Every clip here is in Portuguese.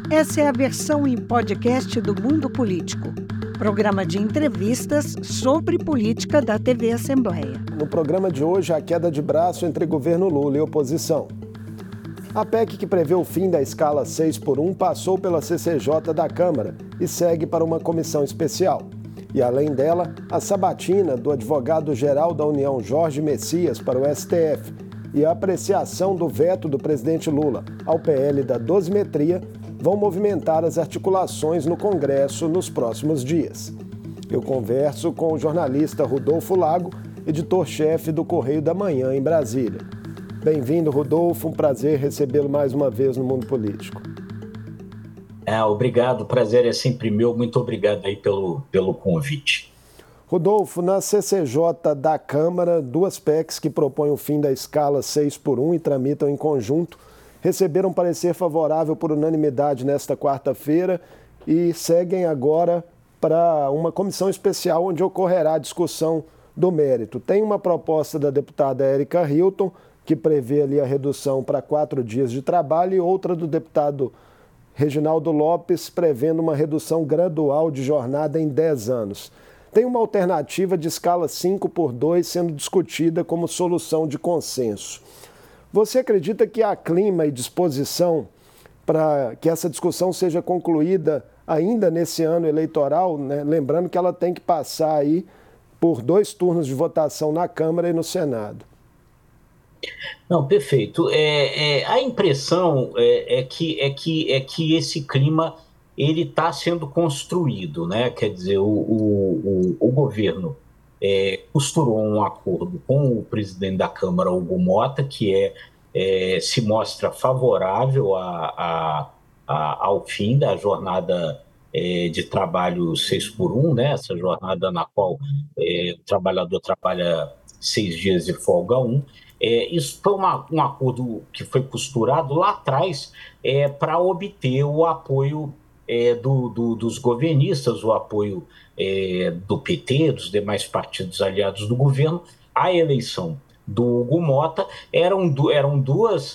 Essa é a versão em podcast do Mundo Político, programa de entrevistas sobre política da TV Assembleia. No programa de hoje, a queda de braço entre governo Lula e oposição. A PEC que prevê o fim da escala 6x1 passou pela CCJ da Câmara e segue para uma comissão especial. E, além dela, a sabatina do advogado-geral da União, Jorge Messias, para o STF e a apreciação do veto do presidente Lula ao PL da dosimetria vão movimentar as articulações no Congresso nos próximos dias. Eu converso com o jornalista Rodolfo Lago, editor-chefe do Correio da Manhã em Brasília. Bem-vindo, Rodolfo. Um prazer recebê-lo mais uma vez no Mundo Político. Obrigado, o prazer é sempre meu. Muito obrigado aí pelo convite. Rodolfo, na CCJ da Câmara, duas PECs que propõem o fim da escala 6x1 e tramitam em conjunto receberam parecer favorável por unanimidade nesta quarta-feira e seguem agora para uma comissão especial onde ocorrerá a discussão do mérito. Tem uma proposta da deputada Érica Hilton, que prevê ali a redução para 4 dias de trabalho, e outra do deputado Reginaldo Lopes, prevendo uma redução gradual de jornada em 10 anos. Tem uma alternativa de escala 5x2 sendo discutida como solução de consenso. Você acredita que há clima e disposição para que essa discussão seja concluída ainda nesse ano eleitoral, né? Lembrando que ela tem que passar aí por 2 turnos de votação na Câmara e no Senado. Não, perfeito. A impressão é que esse clima ele está sendo construído, né? Quer dizer, o governo costurou um acordo com o presidente da Câmara, Hugo Motta, que se mostra favorável ao fim da jornada de trabalho 6x1, né? Essa jornada na qual o trabalhador trabalha 6 dias de folga 1. Isso foi um acordo que foi costurado lá atrás para obter o apoio dos governistas, o apoio do PT, dos demais partidos aliados do governo. A eleição do Hugo Motta eram duas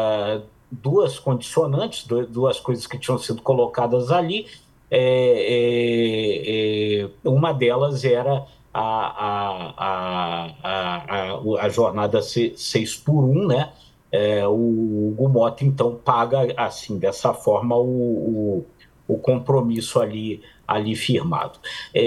condicionantes, duas coisas que tinham sido colocadas ali. Uma delas era a jornada 6x1, né? O Hugo Motta, então, paga assim, dessa forma o compromisso ali firmado.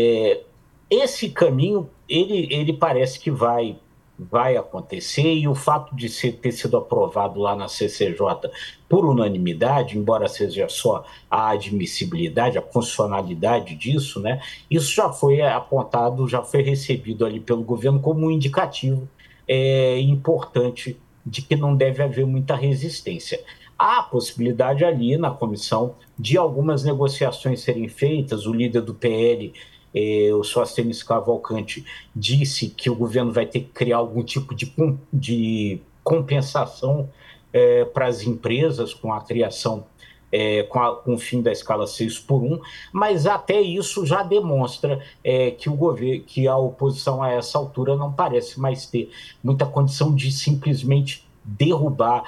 Esse caminho, ele parece que vai acontecer, e o fato de ter sido aprovado lá na CCJ por unanimidade, embora seja só a admissibilidade, a funcionalidade disso, né, isso já foi apontado, já foi recebido ali pelo governo como um indicativo importante de que não deve haver muita resistência. Há a possibilidade ali na comissão de algumas negociações serem feitas. O líder do PL, o Sóstenes Cavalcanti, disse que o governo vai ter que criar algum tipo de compensação para as empresas com a criação, com o fim da escala 6x1, mas até isso já demonstra que a oposição a essa altura não parece mais ter muita condição de simplesmente derrubar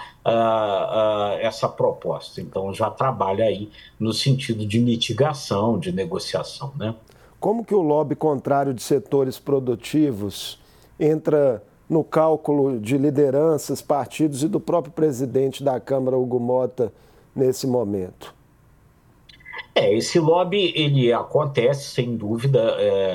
essa proposta. Então já trabalha aí no sentido de mitigação, de negociação, né? Como que o lobby contrário de setores produtivos entra no cálculo de lideranças, partidos e do próprio presidente da Câmara, Hugo Motta, nesse momento? Esse lobby, ele acontece, sem dúvida.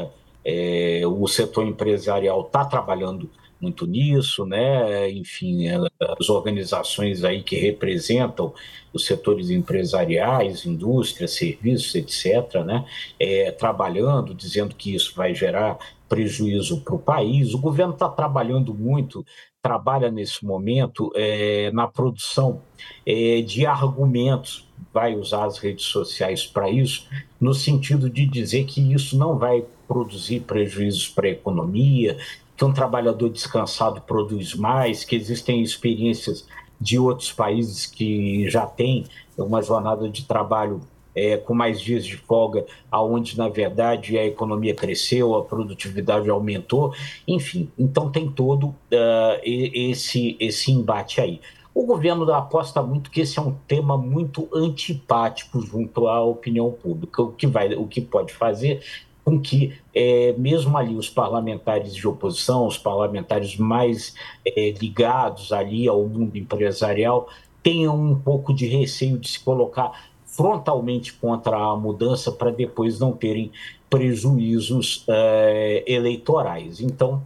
O setor empresarial está trabalhando muito nisso, né? Enfim, as organizações aí que representam os setores empresariais, indústria, serviços, etc., né? Trabalhando, dizendo que isso vai gerar prejuízo para o país. O governo está trabalhando muito, trabalha nesse momento na produção de argumentos, vai usar as redes sociais para isso, no sentido de dizer que isso não vai produzir prejuízos para a economia, que um trabalhador descansado produz mais, que existem experiências de outros países que já têm uma jornada de trabalho com mais dias de folga, aonde, na verdade, a economia cresceu, a produtividade aumentou, enfim. Então, tem todo esse embate aí. O governo aposta muito que esse é um tema muito antipático junto à opinião pública, o que pode fazer com que, mesmo ali, os parlamentares de oposição, os parlamentares mais ligados ali ao mundo empresarial, tenham um pouco de receio de se colocar frontalmente contra a mudança para depois não terem prejuízos eleitorais. Então,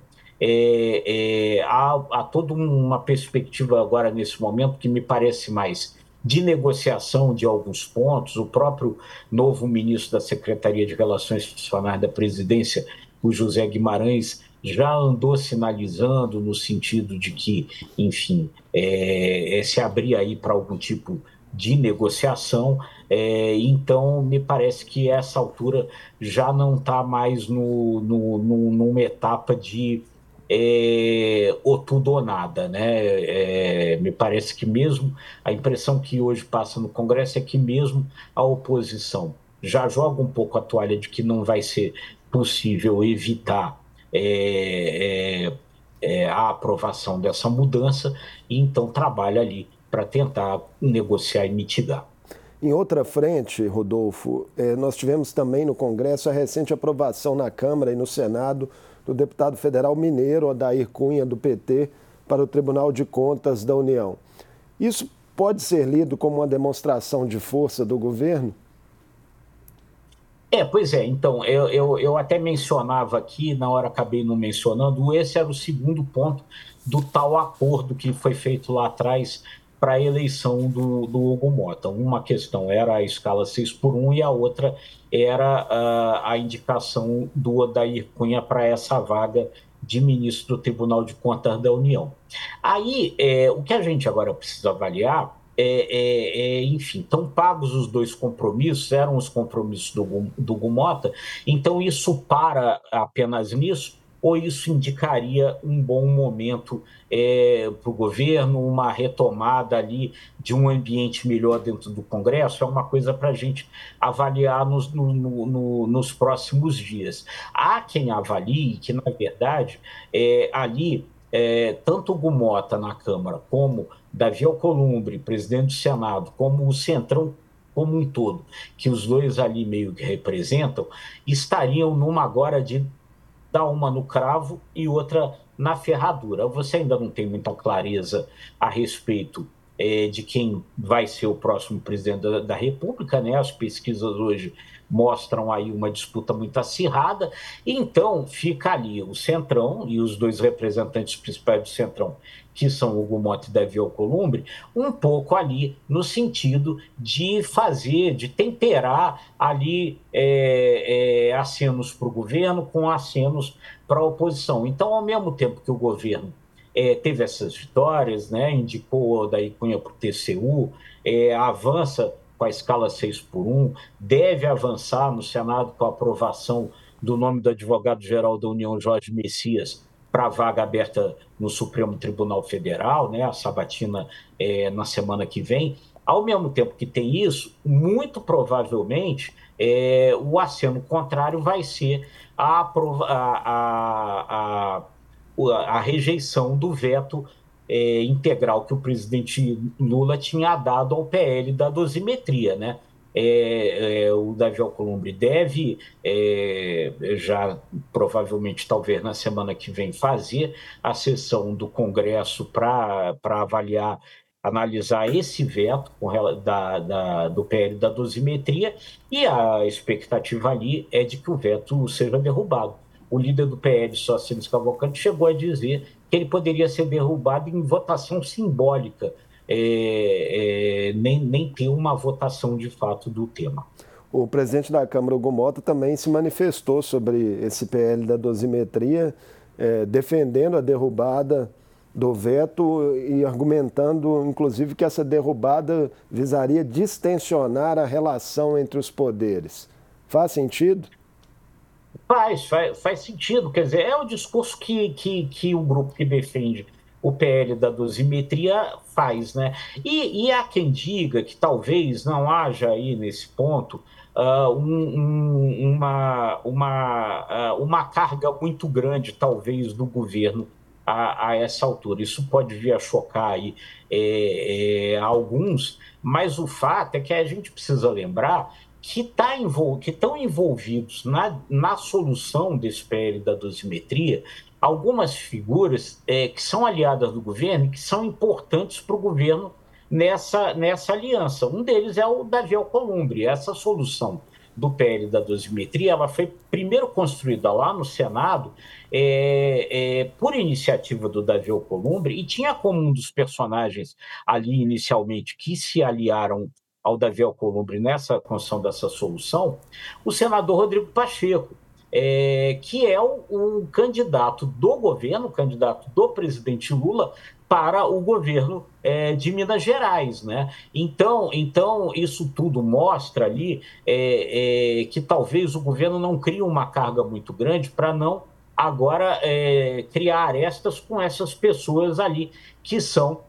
há toda uma perspectiva agora nesse momento que me parece mais de negociação de alguns pontos. O próprio novo ministro da Secretaria de Relações Institucionais da Presidência, o José Guimarães, já andou sinalizando no sentido de que, enfim, se abrir aí para algum tipo de negociação. Então, me parece que essa altura já não está mais numa etapa de ou tudo ou nada, né? Me parece que mesmo a impressão que hoje passa no Congresso é que mesmo a oposição já joga um pouco a toalha de que não vai ser possível evitar a aprovação dessa mudança, e então trabalha ali para tentar negociar e mitigar. Em outra frente, Rodolfo, nós tivemos também no Congresso a recente aprovação na Câmara e no Senado do deputado federal mineiro Odair Cunha, do PT, para o Tribunal de Contas da União. Isso pode ser lido como uma demonstração de força do governo? Pois é, então, eu até mencionava aqui, na hora acabei não mencionando, esse era o segundo ponto do tal acordo que foi feito lá atrás para a eleição do Hugo Mota. Uma questão era a escala 6x1 e a outra era a indicação do Odair Cunha para essa vaga de ministro do Tribunal de Contas da União. Aí, o que a gente agora precisa avaliar enfim, estão pagos os dois compromissos, eram os compromissos do Gumota, então isso para apenas nisso, ou isso indicaria um bom momento para o governo, uma retomada ali de um ambiente melhor dentro do Congresso? É uma coisa para a gente avaliar nos próximos dias. Há quem avalie que, na verdade, ali, tanto o Gumota na Câmara como Davi Alcolumbre, presidente do Senado, como o Centrão como um todo, que os dois ali meio que representam, estariam numa agora de dar uma no cravo e outra na ferradura. Você ainda não tem muita clareza a respeito de quem vai ser o próximo presidente da República, né? As pesquisas hoje mostram aí uma disputa muito acirrada, e então fica ali o Centrão e os dois representantes principais do Centrão, que são Hugo Mota e Davi Alcolumbre, um pouco ali no sentido de fazer, de temperar ali acenos para o governo com acenos para a oposição. Então, ao mesmo tempo que o governo teve essas vitórias, né, indicou o Odair Cunha para o TCU, avança com a escala 6x1, deve avançar no Senado com a aprovação do nome do advogado-geral da União, Jorge Messias, para a vaga aberta no Supremo Tribunal Federal, né, a sabatina na semana que vem. Ao mesmo tempo que tem isso, muito provavelmente o aceno contrário vai ser a rejeição do veto integral que o presidente Lula tinha dado ao PL da dosimetria, né? O Davi Alcolumbre deve, já provavelmente, talvez na semana que vem, fazer a sessão do Congresso para avaliar, analisar esse veto do PL da dosimetria, e a expectativa ali é de que o veto seja derrubado. O líder do PL, Socinis Cavalcante, chegou a dizer que ele poderia ser derrubado em votação simbólica, nem ter uma votação de fato do tema. O presidente da Câmara, Hugo Mota, também se manifestou sobre esse PL da dosimetria, defendendo a derrubada do veto e argumentando, inclusive, que essa derrubada visaria distensionar a relação entre os poderes. Faz sentido? Faz sentido, quer dizer, é o discurso que o grupo que defende o PL da dosimetria faz, né? E há quem diga que talvez não haja aí nesse ponto uma carga muito grande, talvez, do governo a essa altura. Isso pode vir a chocar aí alguns, mas o fato é que a gente precisa lembrar que estão envolvidos na solução desse PL da dosimetria algumas figuras que são aliadas do governo e que são importantes para o governo nessa aliança. Um deles é o Davi Alcolumbre. Essa solução do PL da dosimetria, ela foi primeiro construída lá no Senado por iniciativa do Davi Alcolumbre e tinha como um dos personagens ali inicialmente que se aliaram ao Davi Alcolumbre nessa construção dessa solução, o senador Rodrigo Pacheco, que é o candidato do governo, o candidato do presidente Lula para o governo de Minas Gerais, né? Então, isso tudo mostra ali que talvez o governo não crie uma carga muito grande para não agora criar arestas com essas pessoas ali que são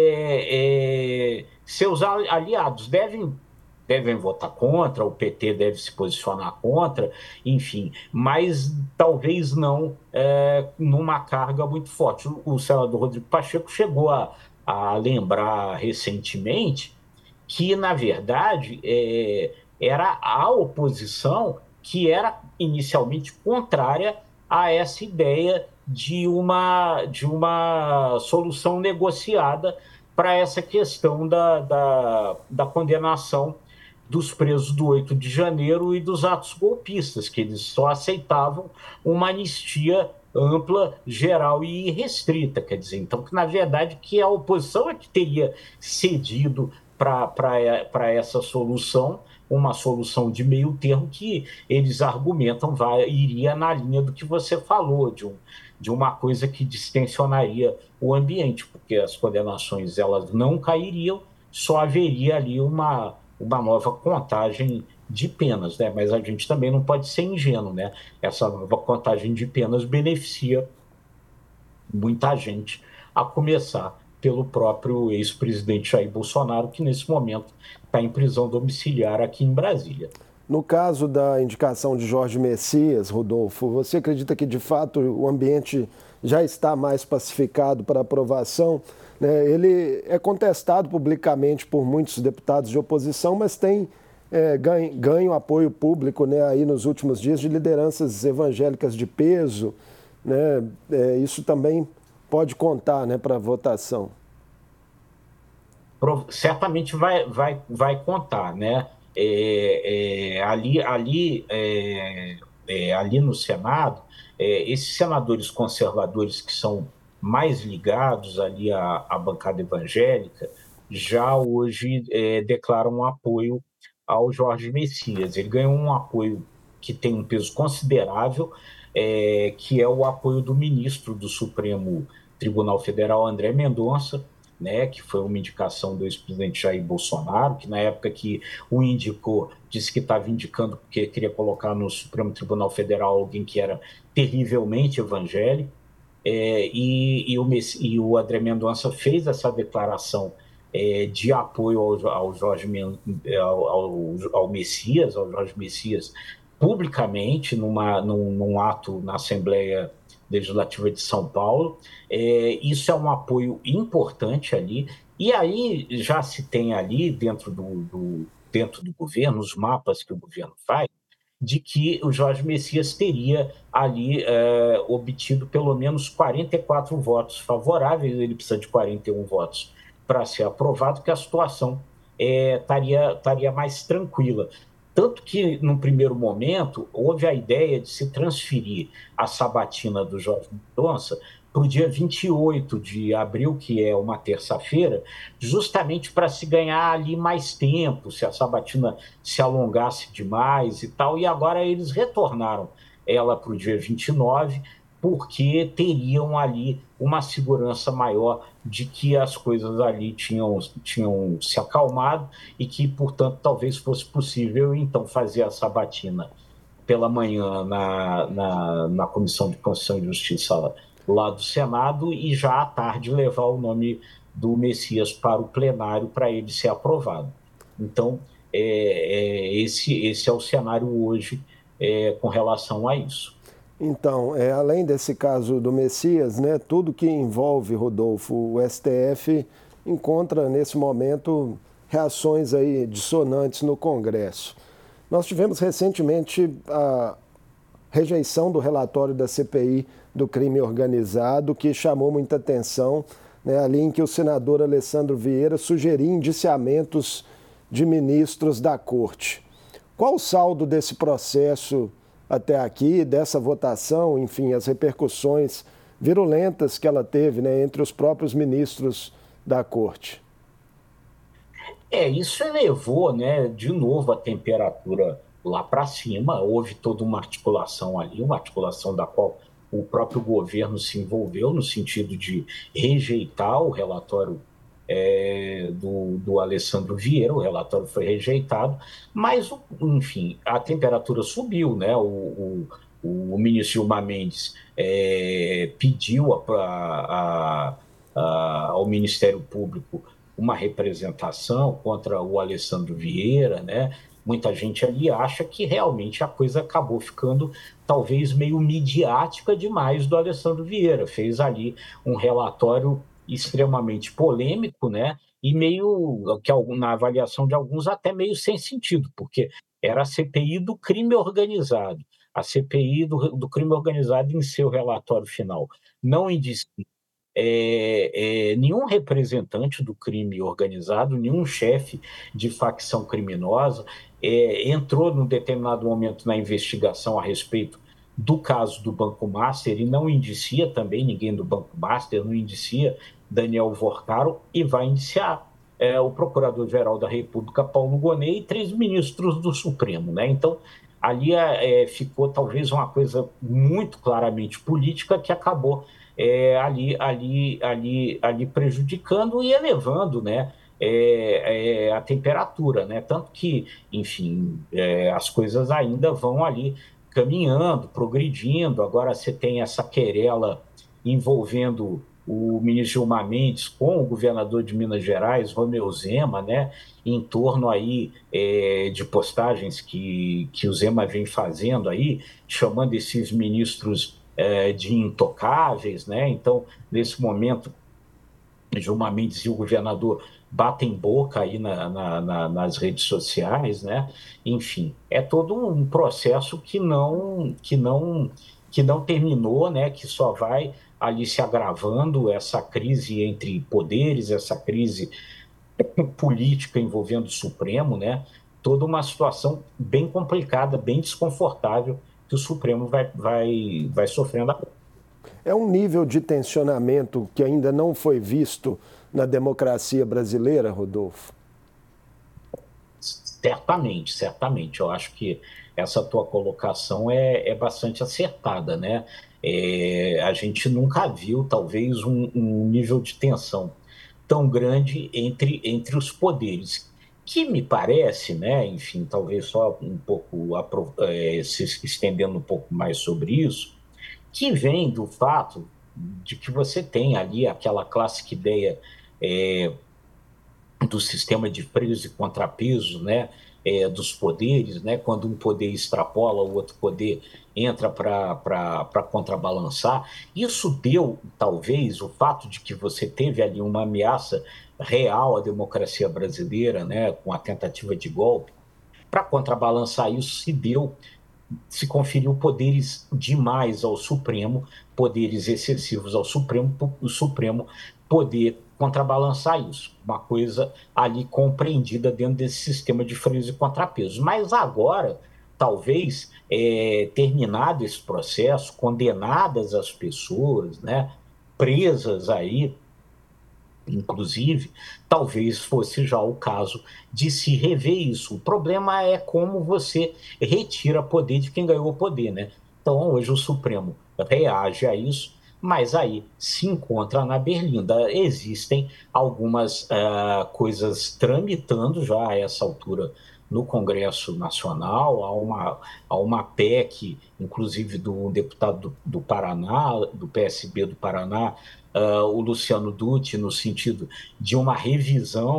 seus aliados. Devem votar contra, o PT deve se posicionar contra, enfim, mas talvez não numa carga muito forte. O senador Rodrigo Pacheco chegou a lembrar recentemente que, na verdade, era a oposição que era inicialmente contrária a essa ideia de uma solução negociada para essa questão da condenação dos presos do 8 de janeiro e dos atos golpistas, que eles só aceitavam uma anistia ampla, geral e restrita, quer dizer, então, que na verdade que a oposição é que teria cedido para essa solução, uma solução de meio termo que eles argumentam iria na linha do que você falou, de uma coisa que distensionaria o ambiente, porque as condenações elas não cairiam, só haveria ali uma nova contagem de penas, né? Mas a gente também não pode ser ingênuo, né? Essa nova contagem de penas beneficia muita gente, a começar pelo próprio ex-presidente Jair Bolsonaro, que nesse momento está em prisão domiciliar aqui em Brasília. No caso da indicação de Jorge Messias, Rodolfo, você acredita que de fato o ambiente já está mais pacificado para aprovação? Ele é contestado publicamente por muitos deputados de oposição, mas tem ganho apoio público, né, aí nos últimos dias de lideranças evangélicas de peso. Né? Isso também pode contar, né, para a votação. Certamente vai contar, né? Ali no Senado, esses senadores conservadores que são mais ligados ali à bancada evangélica, já hoje declaram um apoio ao Jorge Messias. Ele ganhou um apoio que tem um peso considerável, que é o apoio do ministro do Supremo Tribunal Federal, André Mendonça, né, que foi uma indicação do ex-presidente Jair Bolsonaro, que na época que o indicou, disse que estava indicando porque queria colocar no Supremo Tribunal Federal alguém que era terrivelmente evangélico, e o André Mendonça fez essa declaração de apoio ao Messias, ao Jorge Messias, publicamente, num ato na Assembleia Legislativa de São Paulo. Isso é um apoio importante ali, e aí já se tem ali dentro do governo, os mapas que o governo faz, de que o Jorge Messias teria ali obtido pelo menos 44 votos favoráveis, ele precisa de 41 votos para ser aprovado, que a situação estaria mais tranquila. Tanto que, no primeiro momento, houve a ideia de se transferir a sabatina do Jorge Mendonça para o dia 28 de abril, que é uma terça-feira, justamente para se ganhar ali mais tempo, se a sabatina se alongasse demais e tal. E agora eles retornaram ela para o dia 29, porque teriam ali uma segurança maior de que as coisas ali tinham se acalmado e que, portanto, talvez fosse possível, então, fazer a sabatina pela manhã na Comissão de Constituição e Justiça lá do Senado e já à tarde levar o nome do Messias para o plenário para ele ser aprovado. Então, esse é o cenário hoje com relação a isso. Então, além desse caso do Messias, né, tudo que envolve, Rodolfo, o STF encontra nesse momento reações aí dissonantes no Congresso. Nós tivemos recentemente a rejeição do relatório da CPI do crime organizado, que chamou muita atenção, né, ali em que o senador Alessandro Vieira sugeria indiciamentos de ministros da Corte. Qual o saldo desse processo até aqui, dessa votação, enfim, as repercussões virulentas que ela teve, né, entre os próprios ministros da Corte? Isso elevou, né, de novo a temperatura lá para cima. Houve toda uma articulação ali, uma articulação da qual o próprio governo se envolveu no sentido de rejeitar o relatório do Alessandro Vieira. O relatório foi rejeitado, mas, enfim, a temperatura subiu, né? O ministro Gilmar Mendes pediu ao Ministério Público uma representação contra o Alessandro Vieira, né? Muita gente ali acha que realmente a coisa acabou ficando talvez meio midiática demais do Alessandro Vieira. Fez ali um relatório extremamente polêmico, né? E meio, que na avaliação de alguns, até meio sem sentido, porque era a CPI do crime organizado. A CPI do crime organizado, em seu relatório final, não indicia nenhum representante do crime organizado, nenhum chefe de facção criminosa entrou num determinado momento na investigação a respeito do caso do Banco Master e não indicia também ninguém do Banco Master, não indicia Daniel Vorcaro e vai indiciar o Procurador-Geral da República, Paulo Gonet, e 3 ministros do Supremo, né? Então, ali ficou talvez uma coisa muito claramente política que acabou ali prejudicando e elevando, né, a temperatura, né? Tanto que, enfim, as coisas ainda vão ali caminhando, progredindo. Agora você tem essa querela envolvendo o ministro Gilmar Mendes com o governador de Minas Gerais, Romeu Zema, né, em torno aí de postagens que o Zema vem fazendo aí, chamando esses ministros de intocáveis, né? Então, nesse momento, Gilmar Mendes e o governador batem boca aí nas redes sociais, né? Enfim, é todo um processo que não terminou, né? Que só vai ali se agravando, essa crise entre poderes, essa crise política envolvendo o Supremo, né? Toda uma situação bem complicada, bem desconfortável que o Supremo vai sofrendo agora. É um nível de tensionamento que ainda não foi visto na democracia brasileira, Rodolfo? Certamente, certamente. Eu acho que essa tua colocação é bastante acertada, né? A gente nunca viu, talvez, um nível de tensão tão grande entre os poderes, que me parece, né? Enfim, talvez só um pouco se estendendo um pouco mais sobre isso, que vem do fato de que você tem ali aquela clássica ideia do sistema de peso e contrapeso, né, dos poderes, né, quando um poder extrapola, o outro poder entra para contrabalançar. Isso deu, talvez, o fato de que você teve ali uma ameaça real à democracia brasileira, né, com a tentativa de golpe, para contrabalançar isso se conferiu poderes demais ao Supremo, poderes excessivos ao Supremo, o Supremo poder contrabalançar isso, uma coisa ali compreendida dentro desse sistema de freios e contrapesos. Mas agora, talvez, terminado esse processo, condenadas as pessoas, né, presas aí, inclusive, talvez fosse já o caso de se rever isso. O problema é como você retira poder de quem ganhou o poder, né? Então, hoje o Supremo reage a isso, mas aí se encontra na berlinda. Existem algumas coisas tramitando já a essa altura no Congresso Nacional. Há uma PEC, inclusive do deputado do Paraná, do PSB do Paraná, o Luciano Dutti, no sentido de uma revisão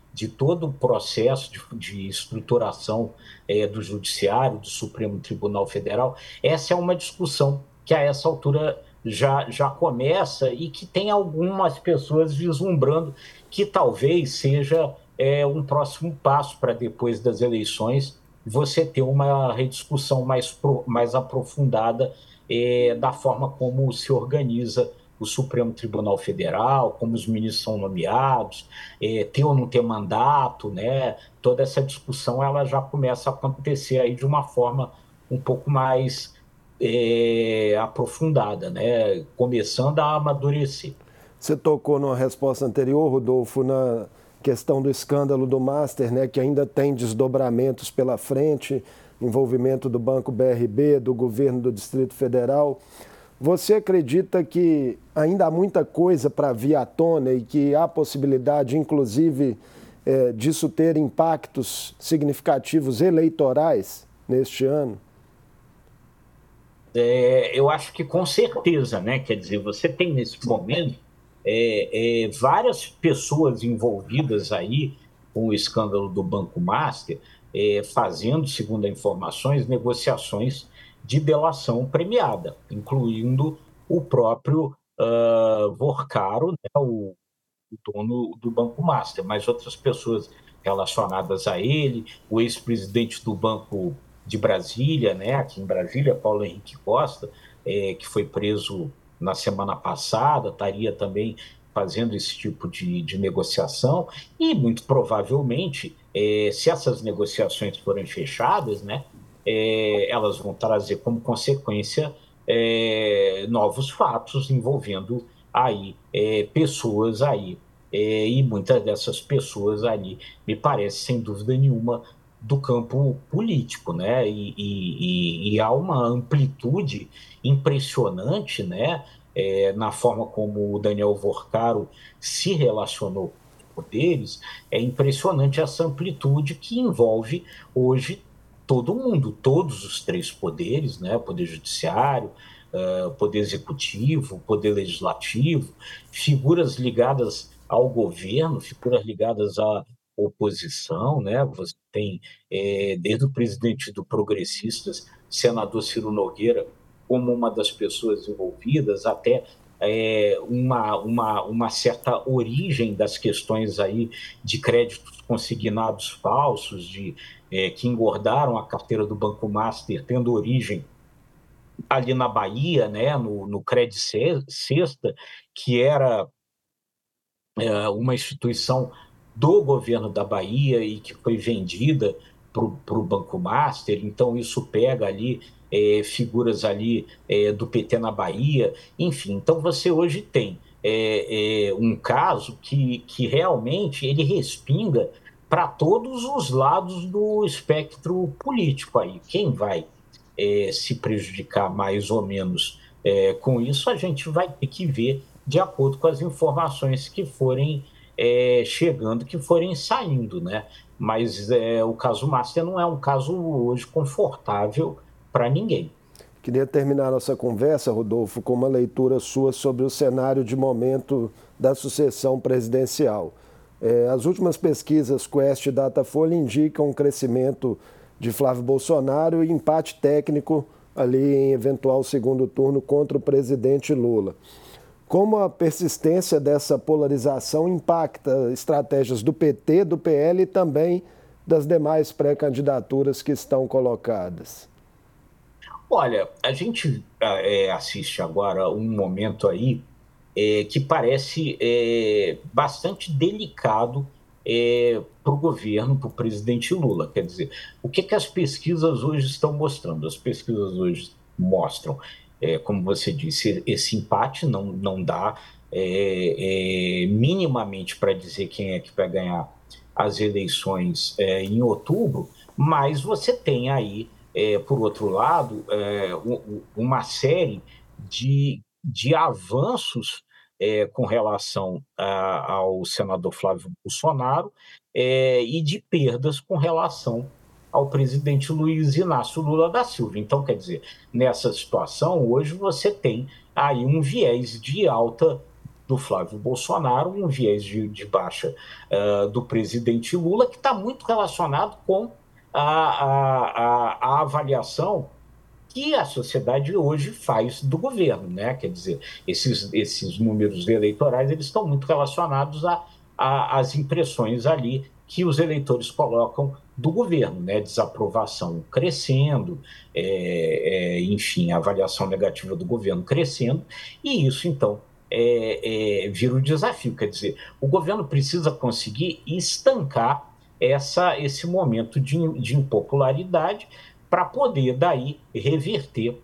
de todo o processo de estruturação do Judiciário, do Supremo Tribunal Federal. Essa é uma discussão que, a essa altura, já começa e que tem algumas pessoas vislumbrando que talvez seja um próximo passo para, depois das eleições, você ter uma rediscussão mais aprofundada da forma como se organiza o Supremo Tribunal Federal, como os ministros são nomeados, ter ou não ter mandato, né? Toda essa discussão ela já começa a acontecer aí de uma forma um pouco mais aprofundada, né? Começando a amadurecer. Você tocou numa resposta anterior, Rodolfo, na questão do escândalo do Master, né, que ainda tem desdobramentos pela frente, envolvimento do Banco BRB, do governo do Distrito Federal. Você acredita que ainda há muita coisa para vir à tona e que há possibilidade, inclusive, disso ter impactos significativos eleitorais neste ano? Eu acho que com certeza, né? Quer dizer, você tem nesse momento várias pessoas envolvidas aí com o escândalo do Banco Master, fazendo, segundo as informações, negociações de delação premiada, incluindo o próprio Vorcaro, né, o dono do Banco Master, mas outras pessoas relacionadas a ele, o ex-presidente do Banco de Brasília, né, aqui em Brasília, Paulo Henrique Costa, que foi preso na semana passada, estaria também fazendo esse tipo de negociação, e muito provavelmente, se essas negociações forem fechadas, né, elas vão trazer como consequência novos fatos envolvendo aí pessoas aí, e muitas dessas pessoas ali, me parece, sem dúvida nenhuma, do campo político, né? E há uma amplitude impressionante, né? Na forma como o Daniel Vorcaro se relacionou com os poderes, é impressionante essa amplitude que envolve hoje todo mundo, todos os três poderes, né? O Poder Judiciário, o Poder Executivo, Poder Legislativo, figuras ligadas ao governo, figuras ligadas à oposição, né? Você tem, desde o presidente do Progressistas, senador Ciro Nogueira, como uma das pessoas envolvidas, até uma certa origem das questões aí de créditos consignados falsos, que engordaram a carteira do Banco Master, tendo origem ali na Bahia, né, no Cred Sexta, que era uma instituição do governo da Bahia e que foi vendida para o Banco Master. Então isso pega ali figuras ali do PT na Bahia, enfim. Então você hoje tem um caso que realmente ele respinga para todos os lados do espectro político aí. Quem vai se prejudicar mais ou menos com isso, a gente vai ter que ver de acordo com as informações que forem chegando, que forem saindo, né? Mas o caso Master não é um caso hoje confortável para ninguém. Queria terminar nossa conversa, Rodolfo, com uma leitura sua sobre o cenário de momento da sucessão presidencial. As últimas pesquisas Quest e Datafolha indicam um crescimento de Flávio Bolsonaro e empate técnico ali em eventual segundo turno contra o presidente Lula. Como a persistência dessa polarização impacta estratégias do PT, do PL e também das demais pré-candidaturas que estão colocadas? Olha, a gente assiste agora um momento aí que parece bastante delicado para o governo, para o presidente Lula. Quer dizer, o que as pesquisas hoje estão mostrando? As pesquisas hoje mostram, como você disse, esse empate não dá minimamente para dizer quem é que vai ganhar as eleições em outubro, mas você tem aí, por outro lado, uma série de avanços com relação ao senador Flávio Bolsonaro e de perdas com relação ao presidente Luiz Inácio Lula da Silva. Então, quer dizer, nessa situação, hoje você tem aí um viés de alta do Flávio Bolsonaro, um viés de baixa do presidente Lula, que está muito relacionado com a avaliação que a sociedade hoje faz do governo, né? Quer dizer, esses números eleitorais eles estão muito relacionados às impressões ali que os eleitores colocam do governo, né? Desaprovação crescendo, enfim, a avaliação negativa do governo crescendo, e isso, então, vira um desafio. Quer dizer, o governo precisa conseguir estancar esse momento de impopularidade para poder, daí, reverter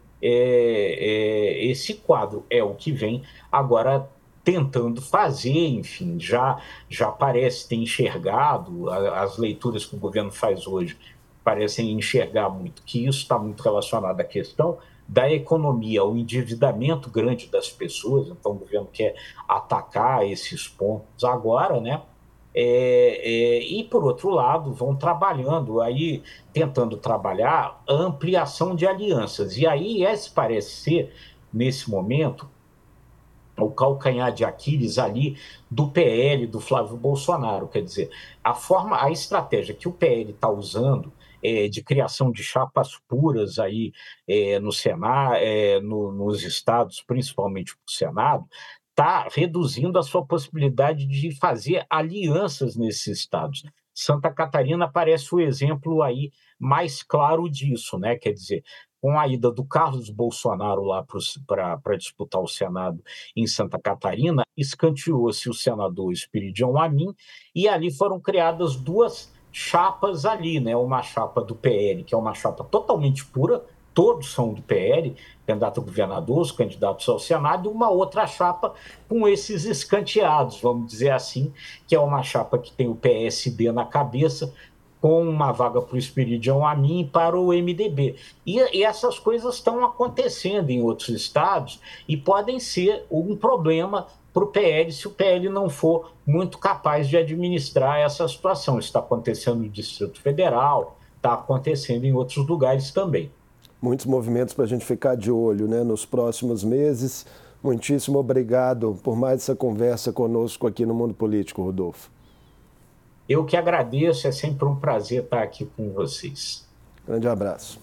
esse quadro. É o que vem agora tentando fazer, enfim, já parece ter enxergado, as leituras que o governo faz hoje parecem enxergar muito, que isso está muito relacionado à questão da economia, o endividamento grande das pessoas. Então o governo quer atacar esses pontos agora, né? E, por outro lado, vão trabalhando, aí tentando trabalhar a ampliação de alianças. E aí esse parece ser, nesse momento, o calcanhar de Aquiles ali do PL, do Flávio Bolsonaro. Quer dizer, a estratégia que o PL está usando de criação de chapas puras aí no Senado, nos estados, principalmente no Senado, está reduzindo a sua possibilidade de fazer alianças nesses estados. Santa Catarina parece o exemplo aí mais claro disso, né? Quer dizer, com a ida do Carlos Bolsonaro lá para disputar o Senado em Santa Catarina, escanteou-se o senador Espiridião Amin, e ali foram criadas duas chapas ali, né? Uma chapa do PL, que é uma chapa totalmente pura, todos são do PL, candidato a governador, os candidatos ao Senado, e uma outra chapa com esses escanteados, vamos dizer assim, que é uma chapa que tem o PSD na cabeça, com uma vaga para o Espiridião Amin e para o MDB. E essas coisas estão acontecendo em outros estados e podem ser um problema para o PL se o PL não for muito capaz de administrar essa situação. Isso está acontecendo no Distrito Federal, está acontecendo em outros lugares também. Muitos movimentos para a gente ficar de olho, né, nos próximos meses. Muitíssimo obrigado por mais essa conversa conosco aqui no Mundo Político, Rodolfo. Eu que agradeço, é sempre um prazer estar aqui com vocês. Grande abraço.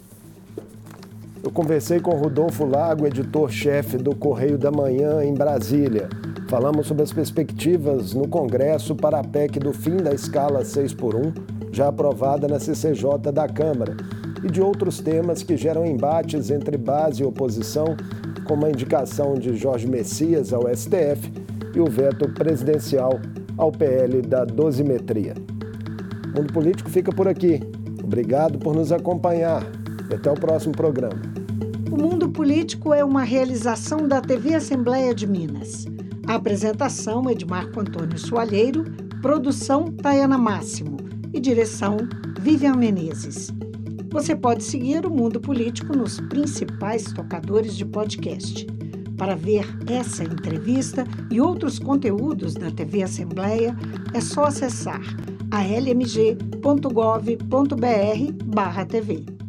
Eu conversei com Rodolfo Lago, editor-chefe do Correio da Manhã, em Brasília. Falamos sobre as perspectivas no Congresso para a PEC do fim da escala 6x1, já aprovada na CCJ da Câmara, e de outros temas que geram embates entre base e oposição, como a indicação de Jorge Messias ao STF e o veto presidencial ao PL da dosimetria. O Mundo Político fica por aqui. Obrigado por nos acompanhar e até o próximo programa. O Mundo Político é uma realização da TV Assembleia de Minas. A apresentação é de Marco Antônio Soalheiro, produção Tayana Máximo e direção Vivian Menezes. Você pode seguir o Mundo Político nos principais tocadores de podcast. Para ver essa entrevista e outros conteúdos da TV Assembleia, é só acessar almg.gov.br/tv.